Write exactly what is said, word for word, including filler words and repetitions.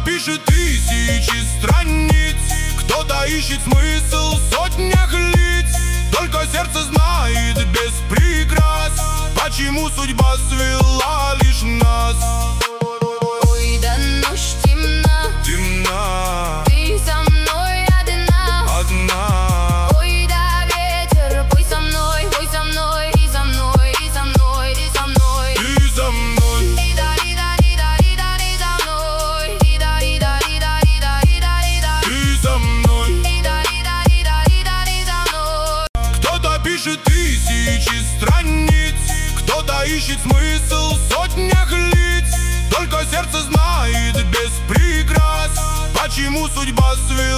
пишет тысячи страниц, кто-то ищет смысл в сотнях лиц. Только сердце знает без прикрас, почему судьба свела лишь нас. Ой, да ночь темна, Темна, ты со мной одна, одна. Ой, да ветер, пой со мной, пой со мной, и со мной, и со мной, и со мной, Ты со мной. и да, и да, и да, и да, и со мной, и да, и да, и да, и да, и да, и да, Ты со мной. и да, и да, и да, и да, и со мной. Кто-то пишет тысячи страниц, кто-то ищет смысл в сотнях лиц. Только сердце знает без прикрас, почему судьба свела